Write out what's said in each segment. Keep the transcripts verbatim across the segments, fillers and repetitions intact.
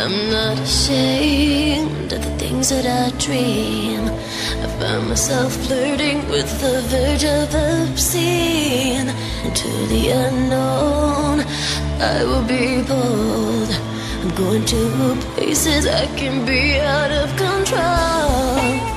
I'm not ashamed of the things that I dream. I find myself flirting with the verge of obscene. Into the unknown, I will be bold. I'm going to places I can be out of control.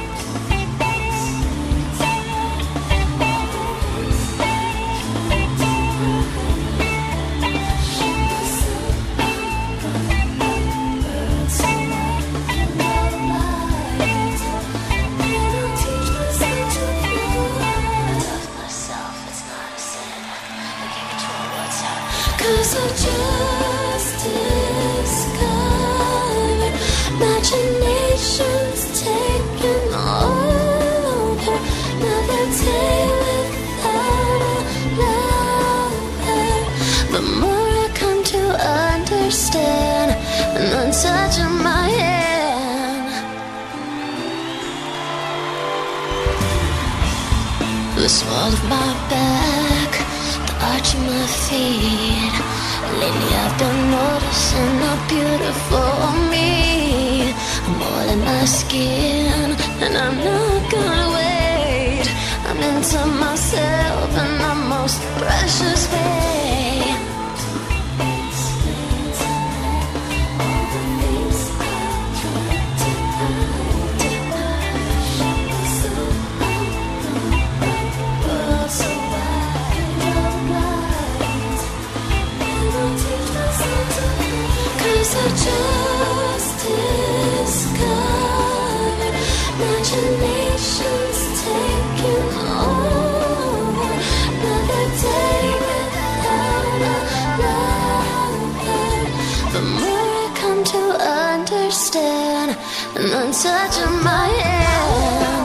Cause I just discovered imagination's taken over. Another day without a lover. The more I come to understand, and then touching my hand, the small of my back, the arch of my feet. Lately I've been noticing how beautiful me. I'm all in my skin, and I'm not gonna wait. I'm into myself in the most precious way. Cause I just discovered imagination's taking over. Another day without a lover. The more I come to understand, and then touching my hand.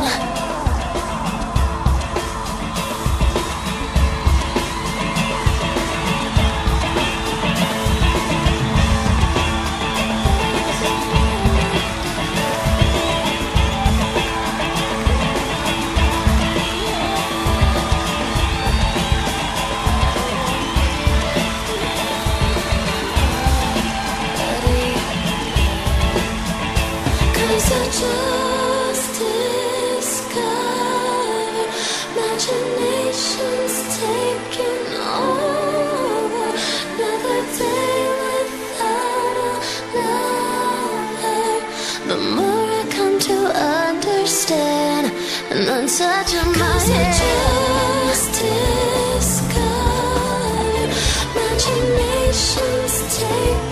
Cause I just discovered imagination's taking over. Another day without a lover. The more I come to understand, and then touching my hand. I just discovered imagination's taking